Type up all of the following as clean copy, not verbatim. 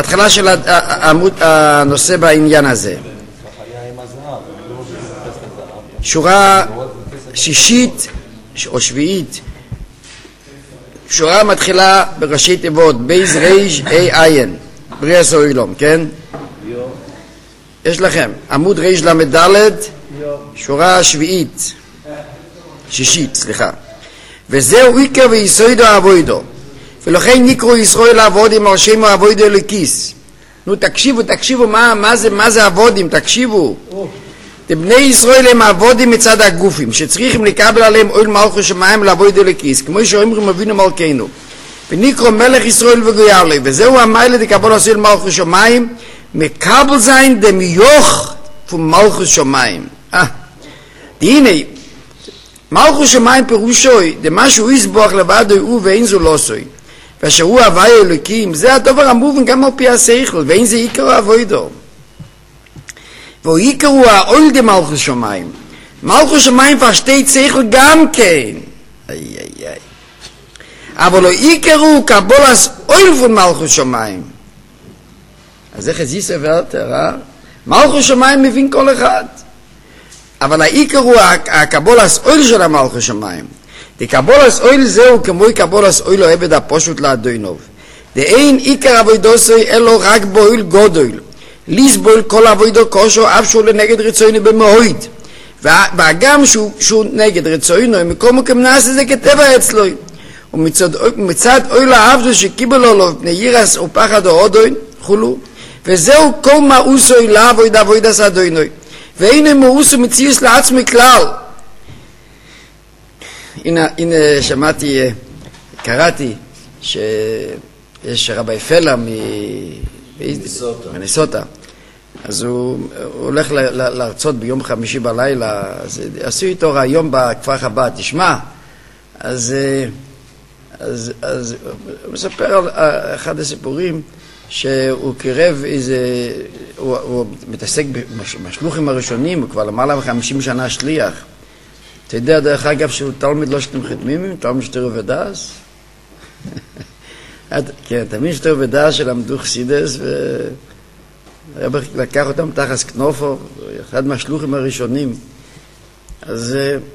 מתחילה של הנושא בעניין הזה. שורה שישית או שביעית, שורה מתחילה בראשי תיבות בייז רייש אי עין, בריאה סוילום, כן? יש לכם עמוד רייש למדלת, שורה שביעית, שישית, סליחה. וזהו עיקר ויסוידו אבוידו, ולכן נקראו ישראל לעבודים על שם אבוידו לכיס. נו תקשיבו מה זה עבודים, תקשיבו. בני ישראל הם עבודים מצד הגופים שצריכים לקבל עליהם אוהל מלכות שמיים לעבוד לכיס, כמו שאומרים אבינו מלכנו, ונקרא מלך ישראל וגויה לו, וזהו המיילה לקבל אוהל מלכות שמיים, מקבל זין דמיוך מלכות שמיים. הנה מלכות שמיים פירושוי דמה שהוא יסבוח לבדו הוא ואין זו לא סוי, ואשר הוא הווי אלוקים, זה הדבר המובן גם על פי השכל, ואין זה עיקר עבודו. והוא יקראו האוהל דמלכות שמיים. מלכות שמיים פשטי שכל גם כן. אבל לא יקראו קבולת אוהל פון מלכות שמיים. אז איך זה סברתר, מלכות שמיים מבין כל אחד. אבל יקראו הקבולת אוהל של המלכות שמיים. דקבולת אוהל זהו כמו קבולת אוהל העבד הפשוט לאדונוב. דאין עיקר עבודתו אלא רק באוהל גדול. ליסבול כל עבודו כושו אף שהוא לנגד רצונו במועד, והגם שהוא נגד רצונו מקומו כמנעשה זה כטבע אצלו, ומצד אוהל העבדו שקיבל לו פני ירס ופחד או אודוין חולו, וזהו כל מאוסו לעבוד עבודת אדוני, והנה מאוסו מציאוס לעצמי כלל. הנה שמעתי, קראתי שיש רבי פלר מניסוטה, אז הוא הולך להרצות ביום חמישי בלילה, אז עשו איתו רעיון בכפר חב"ד, תשמע, אז הוא מספר על אחד הסיפורים שהוא קרב איזה, הוא מתעסק בשלוחים הראשונים, הוא כבר למעלה מ50 שנה שליח. אתה יודע דרך אגב שהוא תלמיד לא שאתם חתמים, תלמיד שטרו ודס? כן, תמיד שטרו ודס שלמדו חסידס, והרב לקח אותם תחת כנופו, אחד מהשלוחים הראשונים. אז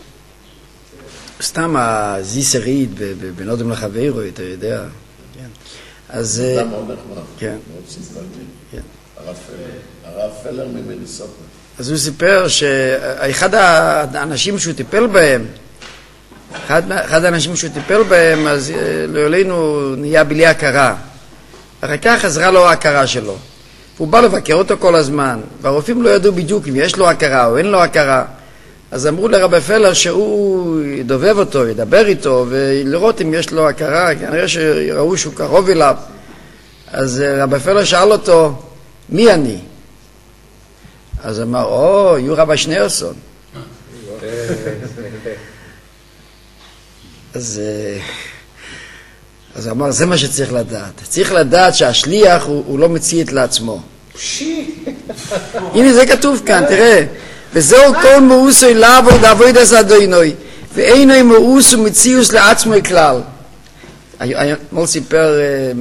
סתם הזיסרית בנודם לחברו, אתה יודע. אז כן. הרב פלר ממניסוטה. אז הוא סיפר שאחד האנשים שהוא טיפל בהם, אחד האנשים שהוא טיפל בהם, אז לעולנו נהיה בלי הכרה. אחר כך חזרה לו ההכרה שלו. והוא בא לבקר אותו כל הזמן, והרופאים לא ידעו בדיוק אם יש לו הכרה או אין לו הכרה. אז אמרו לרבי פלר שהוא ידובב אותו, ידבר איתו, ולראות אם יש לו הכרה, כנראה שראו שהוא קרוב אליו. אז רבי פלר שאל אותו, מי אני? אז אמר, יהיו רבי שניאורסון. אז אמר, זה מה שצריך לדעת. צריך לדעת שהשליח הוא לא מציית לעצמו. הנה זה כתוב כאן, תראה. וזהו כל מאוסו לעבוד עבודת אדוני, ואינו מאוסו מציאוס לעצמו כלל. אתמול סיפר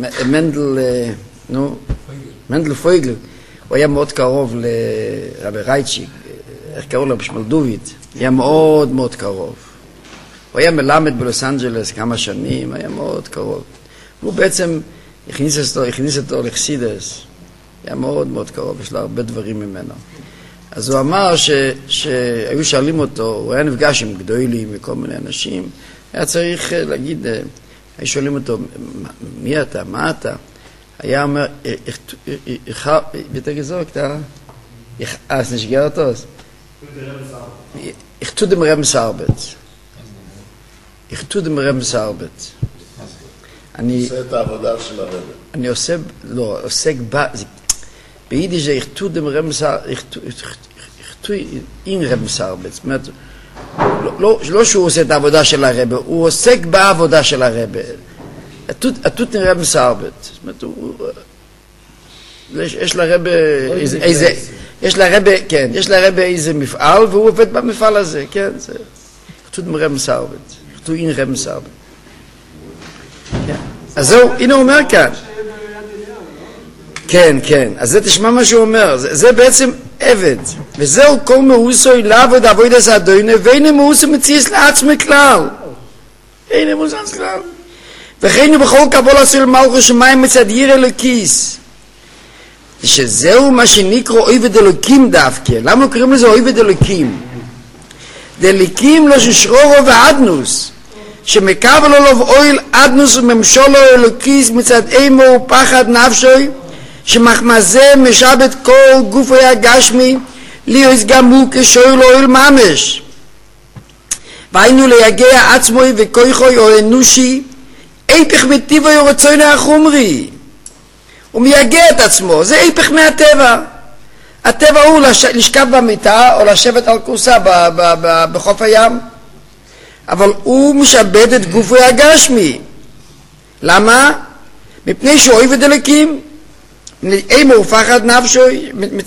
מנדל פויגל, הוא היה מאוד קרוב לרבי רייצ'יק, איך קראו לו? בשמלדובית, היה מאוד מאוד קרוב. הוא היה מלמד בלוס אנג'לס כמה שנים, היה מאוד קרוב. הוא בעצם הכניס אותו לחסידס, היה מאוד מאוד קרוב, יש לו הרבה דברים ממנו. אז הוא אמר שהיו שואלים אותו, הוא היה נפגש עם גדולים וכל מיני אנשים, היה צריך להגיד, היו שואלים אותו, מי אתה, מה אתה? היה אומר, ביתה גזוק, אז נשגר אותו? Ich tue dem Reben Sarbet. Ich tue dem Reben Sarbet. עושה את העבודה של הרב. אני עושה, לא, עוסק ביידיש זה, ich tue dem Reben Sarbet, ich tue in Reben Sarbet. זאת אומרת, לא שהוא עושה את העבודה של הרב, הוא עוסק בעבודה של הרב. התות נראה מסרבת. זאת אומרת, יש לרב איזה, יש לרב איזה מפעל, והוא עובד במפעל הזה, כן? זה התות נראה מסרבת. התות נראה מסרבת. אז זהו, הנה הוא אומר כאן. כן, כן. אז זה תשמע מה שהוא אומר. זה בעצם עבד. וזהו כל מאוסו אליו עוד אבוי דס אדוני, ואין מאוסו מציאס לעצמי כלל. אין מאוסו כלל. וכן בכל קבול עשו למלכו שמיים מצד ירא אלוקיס. שזהו מה שנקרא עבד אלוקים דווקא. למה קוראים לזה עבד אלוקים? דליקים לא ששרורו ועדנוס, שמקבל עליו אויל עדנוס וממשולו אלוקיס מצד אימו ופחד נפשוי, שמחמזה משבת כל גופו הגשמי, להיות גם הוא כשאויל אויל ממש. והיינו ליגע עצמוי וכויכוי או אנושי, איפך מטיבוי ורצוינו החומרי. הוא מייגע את עצמו, זה איפך מהטבע. הטבע הוא לשכב במיטה או לשבת על כורסה בחוף הים, אבל הוא משעבד את גופו הגשמי. למה? מפני שהוא אוהב את אלוקים. אימו ופחד נפשוי.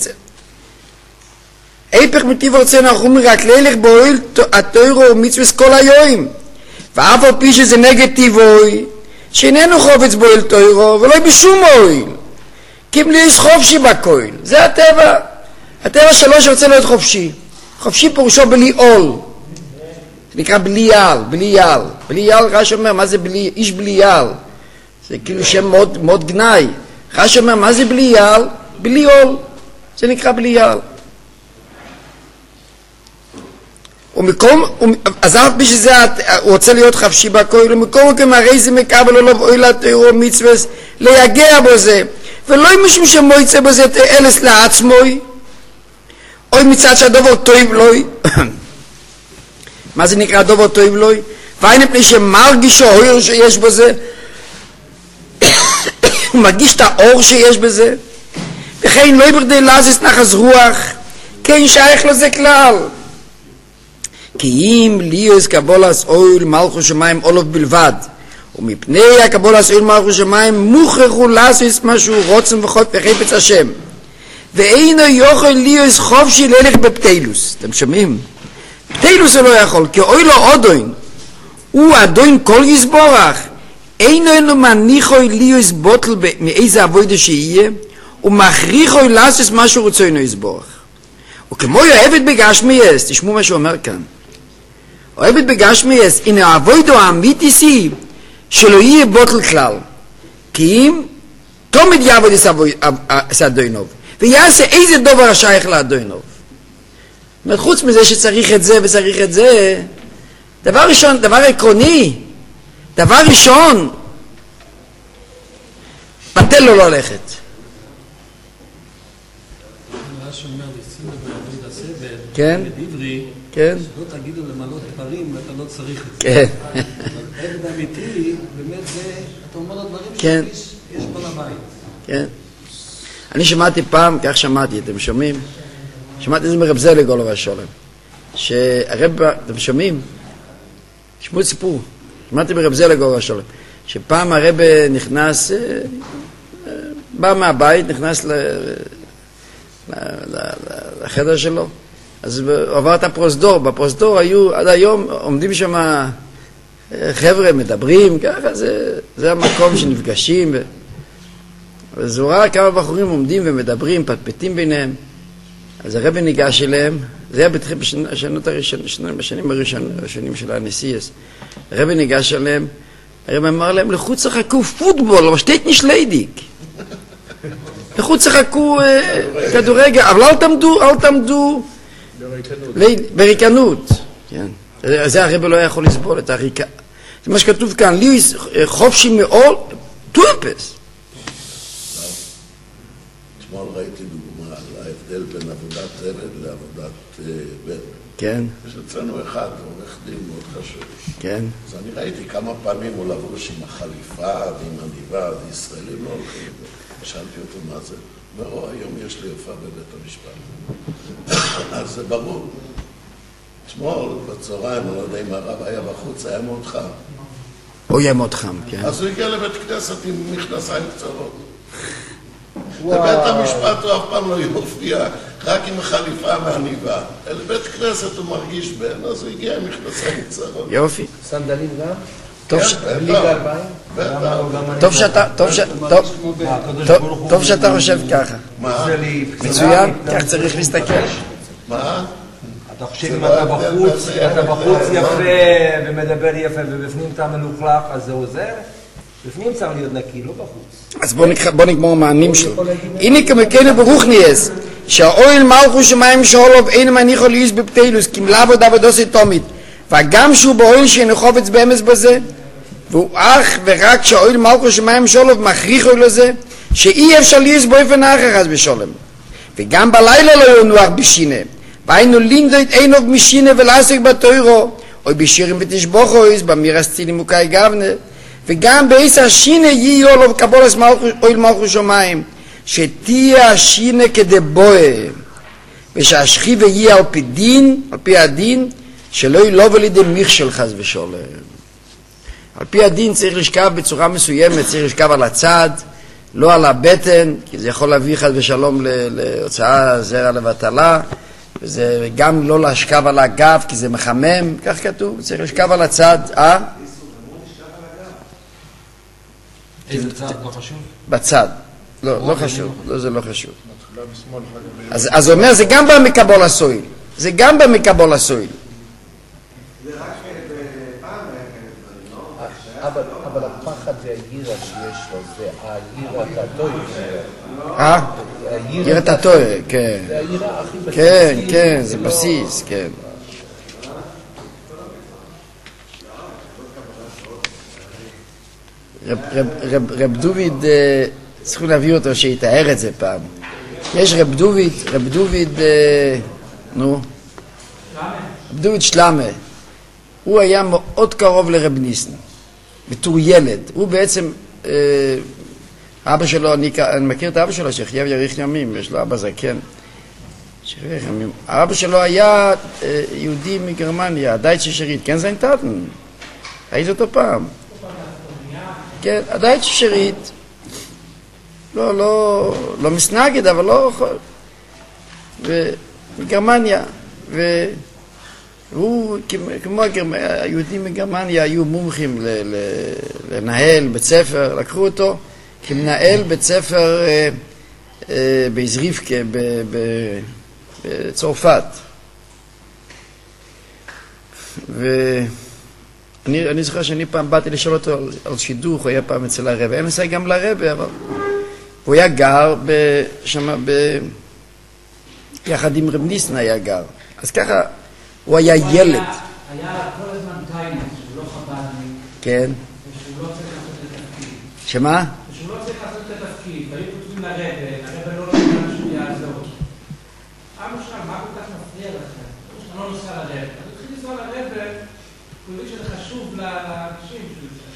איפך מטיב רצון החומרי רק לילך באוהל התוירו ומצווס כל היום. ואף על פי שזה נגד טיבוי, שאיננו חופץ באוהל תוירו ולא בשום אוהל. כי אם לי יש חופשי בכל, זה הטבע. הטבע שלו שרוצה להיות חופשי. חופשי פירושו בלי עול. זה נקרא בליעל, בליעל. בליעל, רש"י אומר, מה זה איש בליעל? זה כאילו שם מאוד גנאי. רש"י אומר, מה זה בליעל? בלי עול. זה נקרא בליעל. אז אף בשביל זה הוא רוצה להיות חופשי בכל, ומקום מקום הרי זה מקבל עליו אוהל התורה מצווה ליגע בו זה. ולא משום שמויצא בזה תאלס לעצמוי, אוי מצד שהדובר טוב לוי. מה זה נקרא דובר טוב לוי? ואין מפני שמרגיש האור שיש בזה, הוא מרגיש את האור שיש בזה, וכן לא יברדי לזס נחס רוח, כן שייך לזה כלל. כי אם ליאס קבולס אויל מלכו שמיים אולוף בלבד, ומפני הקבולס אויל מלכו שמיים מוכרחו לעשות משהו רוצם וחפץ השם, ואינו יוכל ליאס חופשי ללך בפתילוס. אתם שומעים? פתילוס הוא לא יכול, כי אוי לו אדוין, הוא אדוין כל יסבורך, אינו מניחו ליאס בוטל מאיזה עבודה שיהיה, ומכריחו לעשות משהו רוצינו יסבורך. וכמו אוהבת בגשמייס, תשמעו מה שהוא אומר כאן, אוהבת בגשמייס, הנה העבודה האמיתיסי שלא יהיה בוטל כלל, כי אם תמיד יעבוד את אדוינוב, ויעשה איזה דבר השייך לאדוינוב. חוץ מזה שצריך את זה וצריך את זה, דבר ראשון, דבר עקרוני, דבר ראשון, בטל לו לא ללכת. כן? בדברי, כן? שלא תגידו למלות דברים, אתה לא צריך את זה. כן. עבד אמיתי, באמת זה, אתה אומר לדברים כן. שיש בעל הבית. כן. אני שמעתי פעם, כך שמעתי, אתם שומעים? שמעתי את זה מרב זליג עליו השולם. שהרב, אתם שומעים? שמעו סיפור. שמעתי מרב זליג עליו השולם. שפעם הרב נכנס, בא מהבית, נכנס לחדר שלו. אז הוא עבר את הפרוזדור. בפרוזדור היו, עד היום, עומדים שם חבר'ה, מדברים, ככה, זה המקום שנפגשים. אז הוא ראה כמה בחורים עומדים ומדברים, פטפטים ביניהם. אז הרב ניגש אליהם, זה היה בשנים הראשונים של הנשיאס. הרב ניגש אליהם, הרב אמר להם, לחוץ צחקו פוטבול, אבל שתית נשליידיק. לחוץ צחקו כדורגל, אבל אל תעמדו בריקנות. זה הרב לא יכול לסבול את הריקה. זה מה שכתוב כאן, לי חופשי מעול, טופס. אתמול ראיתי דוגמה על ההבדל בין עבודת עבד לעבודת בן. כן. יש אצלנו אחד, עורך דין מאוד חשוב. כן. אז אני ראיתי כמה פעמים הוא לבוש עם החליפה ועם עניבה, ישראלים לא הולכים. שאלתי אותו מה זה. ואומר, היום יש לי הופעה בבית המשפט. אז זה ברור. אתמול, בצהריים, אני לא יודע אם הרב היה בחוץ, היה מאוד חם. הוא יהיה מאוד חם, כן. אז הוא הגיע לבית כנסת עם מכנסיים קצרות. לבית המשפט הוא אף פעם לא יופיע, רק עם חליפה ועניבה. לבית כנסת הוא מרגיש בן, אז הוא הגיע עם מכנסיים קצרות. יופי. סנדלים גם? טוב שאתה חושב ככה. מצוין, כך צריך להסתכל. מה? אתה חושב אם אתה בחוץ יפה ומדבר יפה ובפנים אתה מלוכלך, אז זה עוזר? בפנים צריך להיות נקי, לא בחוץ. אז בוא נגמור מענים שלו. הנה כמכנו ברוך נייס, שהאוהל מלכו שמיים שאולוב אין מניחו ליש בפתילוס, כמלאב עוד עבודוסי תומית, וגם שהוא באוהל שאינו חובץ באמס בזה, והוא אך ורק שהאוהל מלכו שמיים שאולוב מכריחו לזה, שאי אפשר ליש באופן האחר אז בשולם. וגם בלילה לא ינוח בשינה, והיינו לינדות אין אוב משינה ולעסק בתוירו, או בשירים ותשבוכויס, במירס צילים וקאי גבנה, וגם בעיס השינה יהיו לו קבולס אוהל מלכו שמיים, שתהיה השינה כדבואה, ושהשכיבה יהיה על פי דין, על פי הדין, שלא ילובו לידי מכשל חס ושולם. על פי הדין צריך לשכב בצורה מסוימת, צריך לשכב על הצד, לא על הבטן, כי זה יכול להביא חס ושלום להוצאה זרע לבטלה, וזה גם לא לשכב על הגב, כי זה מחמם, כך כתוב, צריך לשכב על הצד, איזה צד לא חשוב? בצד. לא חשוב, זה לא חשוב. אז הוא אומר, זה גם בא מקבול הסויל. זה גם בא מקבול הסויל. אבל הפחד זה הירא שיש לו, זה הירא התויר. ירא התויר, כן. זה הירא הכי בסיסי. כן, כן, זה בסיס, כן. רב דוד, צריכים להביא אותו שיתאר את זה פעם. יש רב דוד שלמה. הוא היה מאוד קרוב לרב ניסן, בתור ילד. הוא בעצם, אבא שלו, אני מכיר את אבא שלו, שחייב יאריך ימים, יש לו אבא זקן. אבא שלו היה יהודי מגרמניה, דייטשה שריט, כן זין טאטן. ראית אותו פעם? כן, הדייטשה שריט. לא מסנגד, אבל לא יכול. ומגרמניה. והוא, כמו היהודים מגרמניה, היו מומחים לנהל בית ספר, לקחו אותו כמנהל בית ספר באזריפקה, בצרפת. אני זוכר שאני פעם באתי לשאול אותו על שידוך, הוא היה פעם אצל הרב, אין עשה גם לרב, אבל הוא היה גר שמה יחד עם רב ניסן היה גר. אז ככה, הוא היה ילד. היה כל הזמן טיימר, שהוא לא חב"דניק. כן. ושהוא לא צריך לעשות את התפקיד. שמה? ושהוא לא צריך לעשות את התפקיד, והיו כותבים לרב לא נותן שהוא יעזור. אבא שם, מה כל כך מפריע לכם? שאתה לא נוסע לרב. אתה תתחיל לנסוע לרב, הוא יודע שזה חשוב לאנשים שהוא יוצא.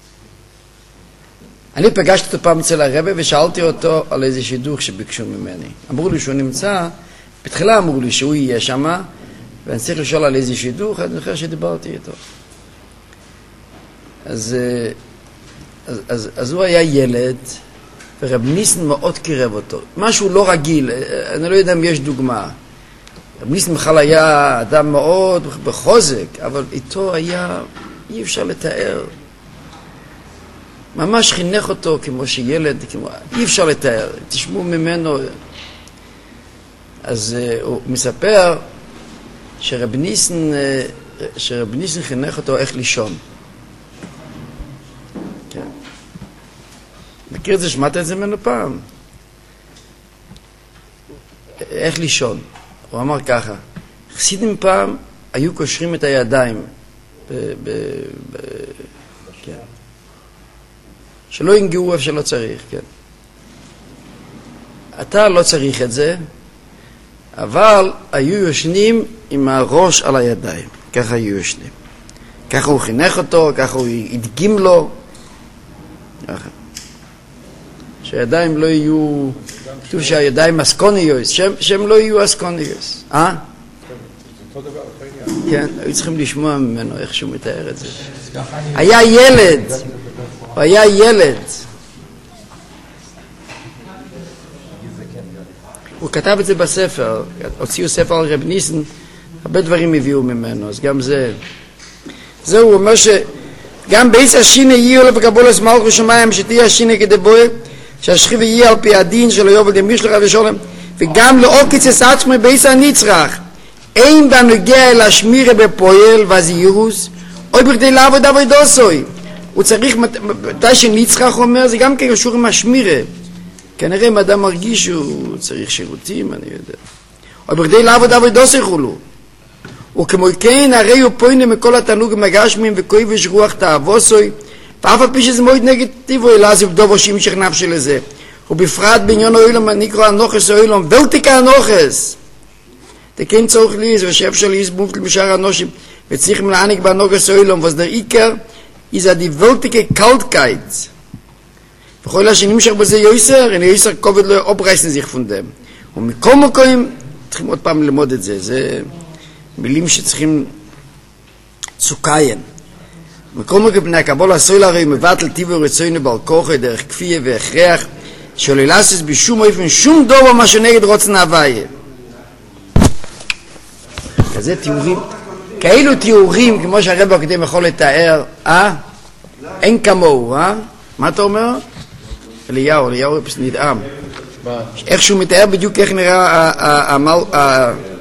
אני פגשתי אותו פעם אצל הרב ושאלתי אותו על איזה שידוך שביקשו ממני. אמרו לי שהוא נמצא, בתחילה אמרו לי שהוא יהיה שמה, ואני צריך לשאול על איזה שידוך, אני זוכר שדיברתי איתו. אז הוא היה ילד, ורב ניסן מאוד קירב אותו. משהו לא רגיל, אני לא יודע אם יש דוגמה. רב ניסן בכלל היה אדם מאוד בחוזק, אבל איתו היה, אי אפשר לתאר. ממש חינך אותו כמו שילד, אי אפשר לתאר, תשמעו ממנו. אז הוא מספר שרב ניסן חינך אותו איך לישון. כן. מכיר את זה? שמעת את זה ממנו פעם? איך לישון? הוא אמר ככה, חסידים פעם היו קושרים את הידיים כן. שלא ינגעו איפה שלא צריך, כן. אתה לא צריך את זה, אבל היו יושנים עם הראש על הידיים, ככה היו יושנים. ככה הוא חינך אותו, ככה הוא הדגים לו, ככה. שהידיים לא יהיו, כתוב שהידיים אסקוניוס, שהם לא יהיו אסקוניוס. כן, היו צריכים לשמוע ממנו איך שהוא מתאר את זה. היה ילד, הוא היה ילד. הוא כתב את זה בספר, הוציאו ספר על רב ניסן, הרבה דברים הביאו ממנו, אז גם זה. זהו, הוא אומר גם בייס השינה יהיו לו בקבולת מלכות שמיים שתהיה השינה כדבוי שהשכיב יהיה על פי הדין שלו יובל דמישלך ושולם וגם לעוקץ את עצמי בייס הנצרך אין בנוגע אל השמירה בפועל והזירוס או בכדי לעבוד עבודוסוי הוא צריך, מתי שנצרך אומר זה גם קשור עם השמירה כנראה אם אדם מרגיש שהוא צריך שירותים אני יודע או בכדי לעבוד עבודוסוי חולו וכמו כן הרי הוא פוינה מכל התענוג מגשמים וכויבש רוח תאבוסוי ואף על פי שזה מאוד נגטיבו אלא זה בדובו שימשך נפשי לזה ובפרט בעניין האוילום הנקרא הנוחס האוילום ולתיקה הנוחס תקן צורך ליז ושאפשר ליז מובטל משאר הנושים וצריכים להעניק בנוחס האוילום וזה עיקר איזה די ולתיקה קלטקייט וכל השנמשך בזה יויסר אין יויסר כובד לא אופרייסן sich von dem ומכל מקום צריכים עוד פעם ללמוד את זה זה מילים שצריכים צוקיין מכל מקום בני הקבולה סולרי מבטל טיבו רצוינו בעל כוחה דרך כפייה והכרח שלא ילסס בשום אופן שום דובר מה שנגד רוצן הוויה כזה תיאורים כאלו תיאורים כמו שהרב הקודם יכול לתאר אין כמוהו מה אתה אומר? אליהו פס נדאם איך שהוא מתאר בדיוק איך נראה